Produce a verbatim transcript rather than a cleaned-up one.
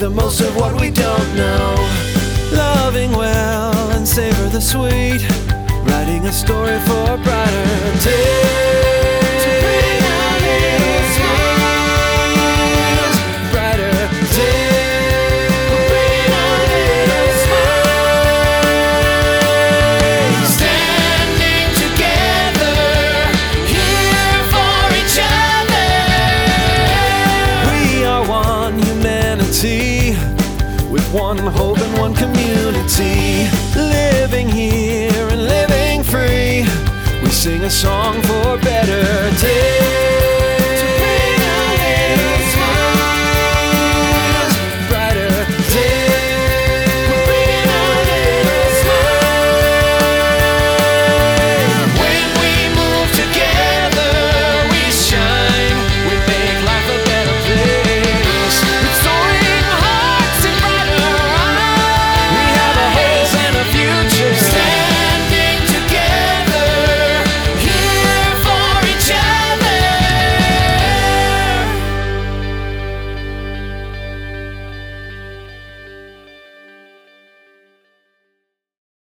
the most of what we don't know. Loving well and savor the sweet, writing a story for a brighter day. To bring our little smiles, brighter day. Bring our little smiles. Standing together, here for each other. We are one humanity, with one hope and one community. Living here and living free, we sing a song for better days.